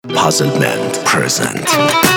Puzzlement present.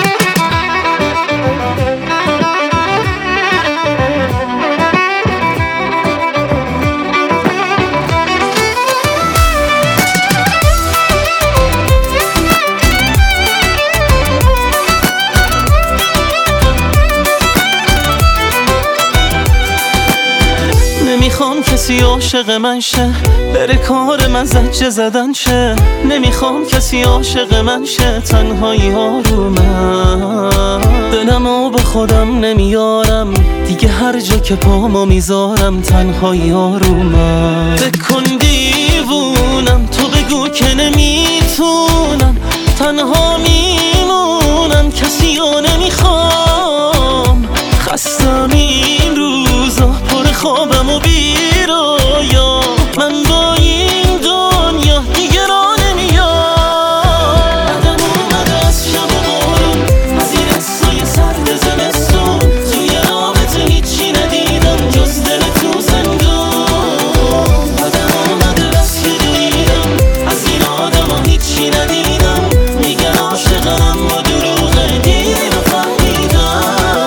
نمیخوام کسی عاشق من شه، بره کار من زجه زدن شه. نمیخوام کسی عاشق من شه، تنهایی ها رو من. دلمو به خودم نمیارم دیگه، هر جا که پامو میذارم تنهایی ها رو من. بکن دیوونم، تو بگو که نمیتونم، تنها میمونم، کسی ها نمیخوام. خستم این روزا، پر خوابم و بیرویا، من با این دنیا دیگه را نمیام. بعدم اومده از شب و بارون، از این حسای سرد زمستون، توی رابطه هیچی ندیدم جز دل تو زندون. بعدم اومده بس که دویدم، از این آدم ها هیچی ندیدم، میگن عاشقم و دروغه، دیر فهمیدم.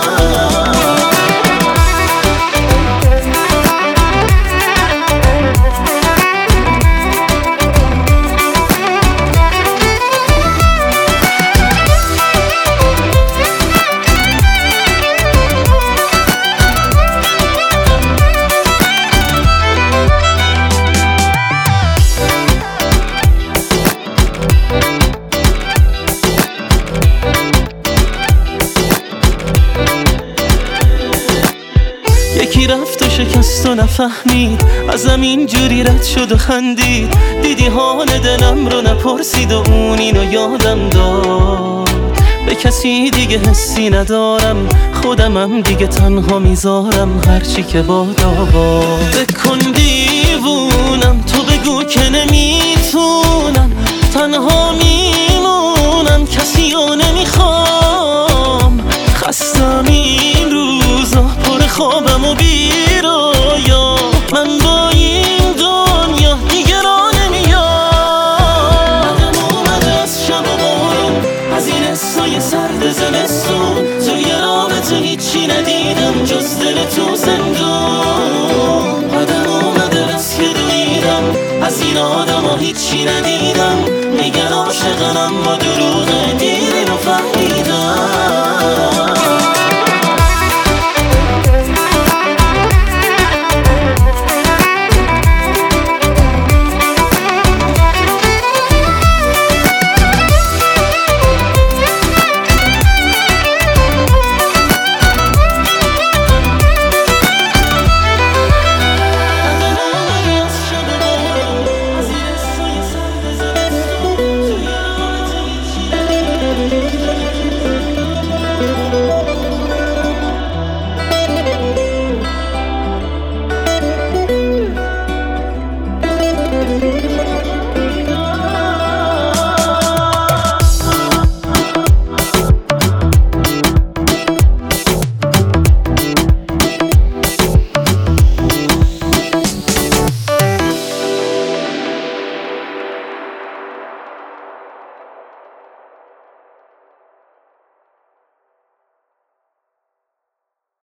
یکی رفت و شکست و نفهمید، ازم اینجوری رد شد و خندید. دیدی حال دلم رو نپرسید و اون اینو یادم داد. به کسی دیگه حسی ندارم، خودمم دیگه تنها میذارم، هرچی که بادا باد. بکن دیوونم، تو بگو که نمیتونم، تنها میمونم، کسی ها نمیخوام. خستم این روزا، پر خوابم و بیرویا، من با این دنیا دیگه را نمیام. بعدم اومده از شب و بارون، از این حسای سرد زمستون، توی رابطه هیچی ندیدم جز دل تو زندون. بعدم اومده بس که دویدم، از این آدم ها هیچی ندیدم،